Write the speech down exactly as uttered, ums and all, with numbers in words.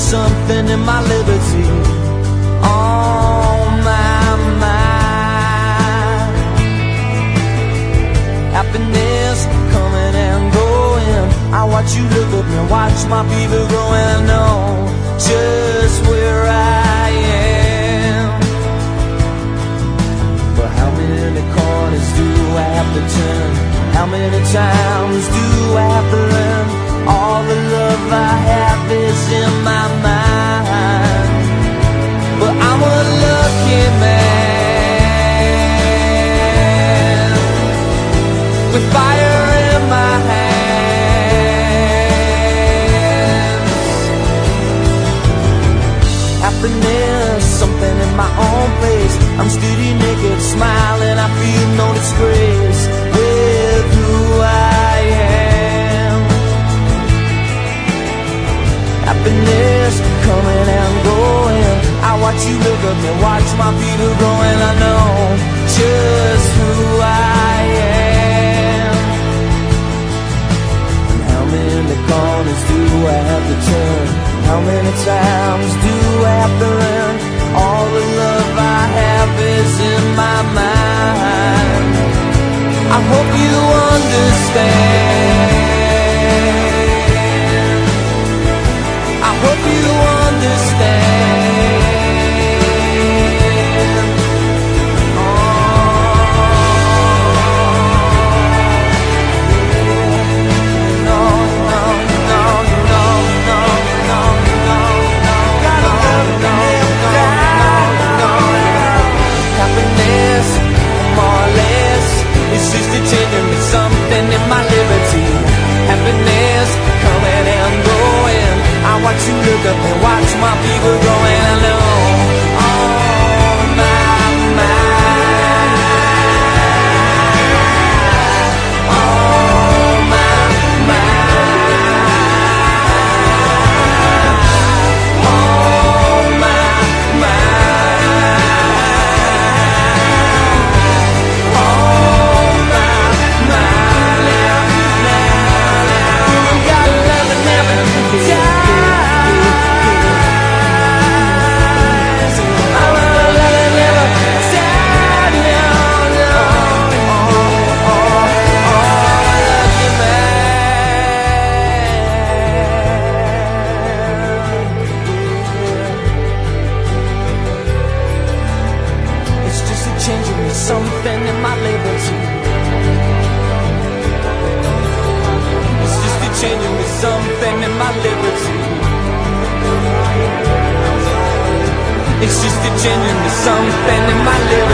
something in my liberty. Oh my, my happiness coming and going. I watch you look at me, watch my people grow, and I know just where I am. But how many corners do I have to turn? How many times do I have to learn? All the love I have is in my mind. But I'm a lucky man with fire in my hands. Happiness, something in my own place. I'm steady, naked, smiling, I feel no disgrace with who I am. Happiness coming and going. I watch you look at me, watch my people grow, and I know just who I am. And how many corners do I have to turn? How many times do I have to learn? All the love I have is in my mind. I hope you understand. I hope you understand. Oh, no, no, no, no, no, no, no, no. Gotta love it, no, no, no, no. Happiness, more or less, it's just a changing me something in my liberty. Happiness coming and going. I watch you look up and watch my people grow, and I know, oh my, my, oh my, my, oh my, my, oh my, my, gotta love it, never die. Something in my liberty. It's just a changing me something in my liberty. It's just a changing me something in my liberty.